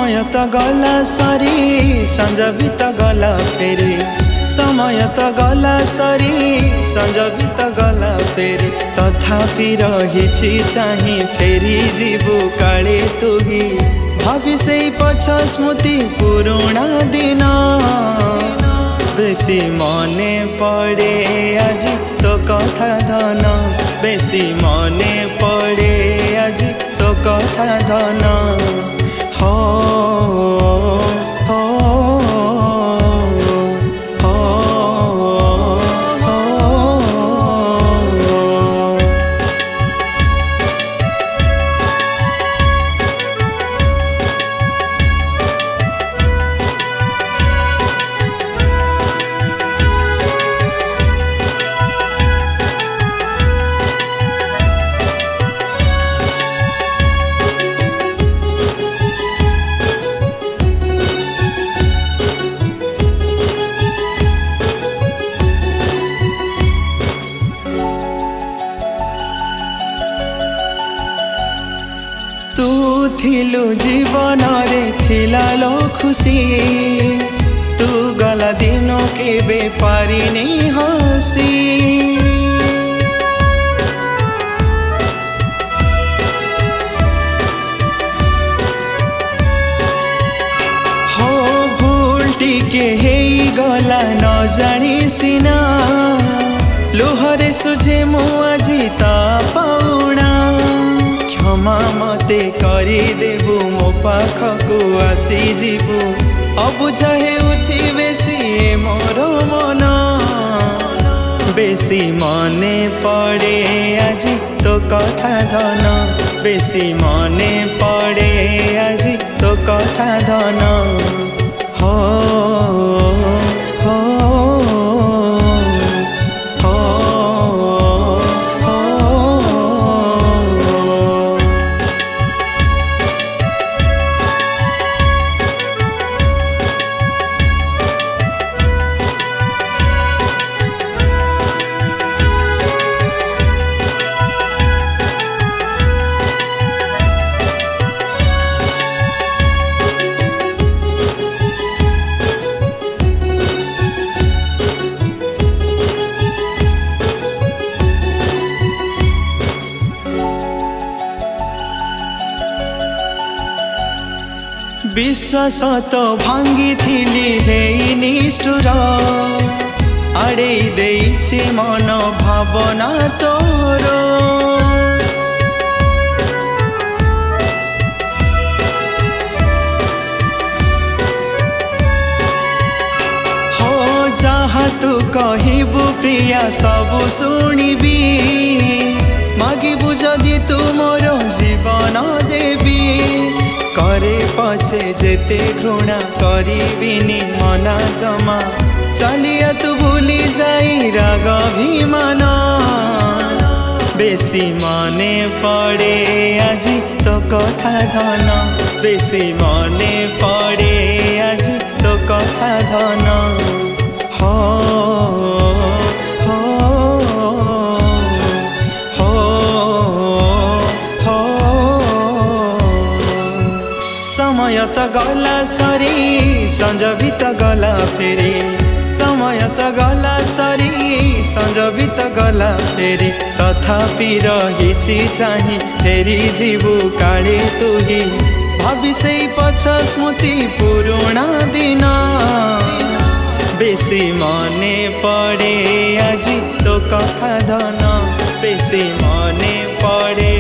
समय त गला सरी संज भी त गला फेरि समय त गला सरी संज भी त गला फेरि तथापि रहिछि चाहिँ फेरि जीवु काले तुही भावी से पछ स्मृति पुरुणा दिन बेसी मने पड़े आज तो कथा धन बेसी मने पड़े आज तो कथा धन हो हो तू थिलु जीवन रे थिला लो खुशी तू गला दिनो केबे पारी नहीं हसी हो भूल टिके हेई गला न जानी सिना लुहरे सुझे मु आजी ता पाउना क्षमा मते करी देबु मो पाखकु आसी जीवु अबुझा हेउछि बेसी मोर मन बेसी मने पड़े आज तो कथा धन बेसी मने पड़े आज तो कथा धन हो हो विश्वास तो भांगी थिली हेई निष्ठुर आड़े देइछि मन भावना तोर हो जहाँ तू कहिबु प्रिया सबु शुणिबी मागिबु जदि तू मोर जीवन देवी करे पछे जेते घृणा करिबिनी मना जमा चलिया तू भूली जाई राग अभिमान बेसी मने पड़े आज तो कथा धन बेसी मने पड़े आज तो कथा धन हो समय त गला सरी संज भी त गला फेरि समय त गला सरी संज भी त गला फेरि तथापि रहिछि चाहिँ फेरि जीवु काले तुही भावी से पछ स्मृति पुरुणा दिन बेसी मने पड़े आज तो कथा धन बेसी मने पड़े